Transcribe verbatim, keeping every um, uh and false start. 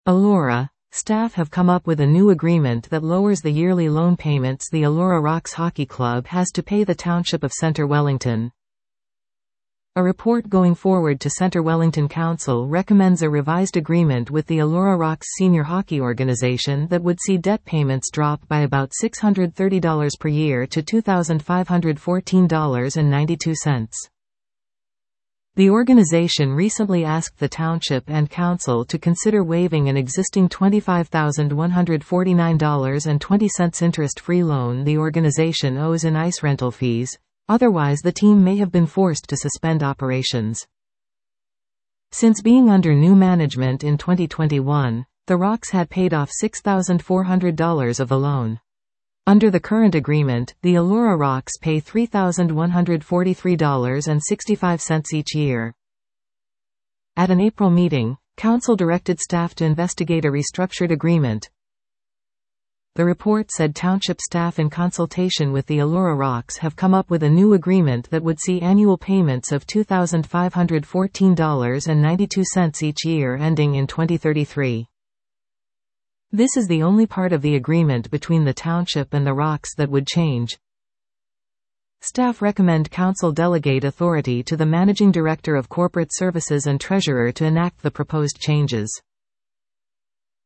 Elora staff have come up with a new agreement that lowers the yearly loan payments the Elora Rocks Hockey Club has to pay the Township of Centre Wellington. A report going forward to Centre Wellington Council recommends a revised agreement with the Elora Rocks Senior Hockey Organisation that would see debt payments drop by about six hundred thirty dollars per year to two thousand five hundred fourteen dollars and ninety-two cents. The organization recently asked the Township and Council to consider waiving an existing twenty-five thousand one hundred forty-nine dollars and twenty cents interest-free loan the organization owes in ice rental fees. Otherwise the team may have been forced to suspend operations. Since being under new management in twenty twenty-one, the Rocks had paid off six thousand four hundred dollars of the loan. Under the current agreement, the Elora Rocks pay three thousand one hundred forty-three dollars and sixty-five cents each year. At an April meeting, Council directed staff to investigate a restructured agreement. The report said Township staff in consultation with the Elora Rocks have come up with a new agreement that would see annual payments of two thousand five hundred fourteen dollars and ninety-two cents each year ending in twenty thirty-three. This is the only part of the agreement between the Township and the Rocks that would change. Staff recommend Council delegate authority to the Managing Director of Corporate Services and Treasurer to enact the proposed changes.